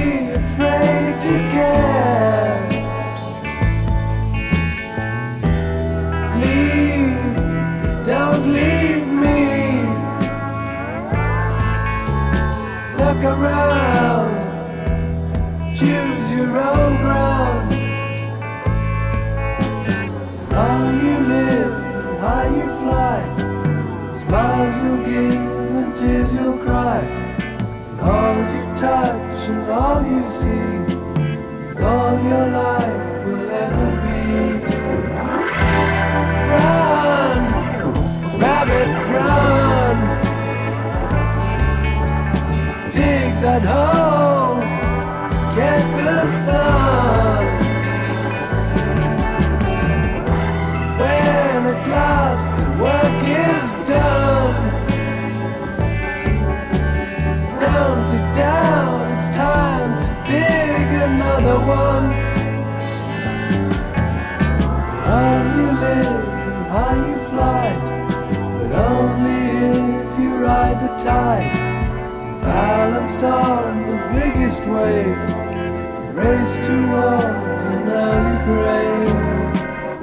afraid to care. Leave, don't leave me. Look around, choose your own ground. How you live, how you fly, smiles you'll give and tears you'll cry. All you touch and all you see is all your life will ever be. Run, rabbit, run. Dig that hole, get the sun. When at last the work is done, down, sit down, it's time to dig another one. How you live and how you fly, but only if you ride the tide. Balanced on the biggest wave, race towards an early grave.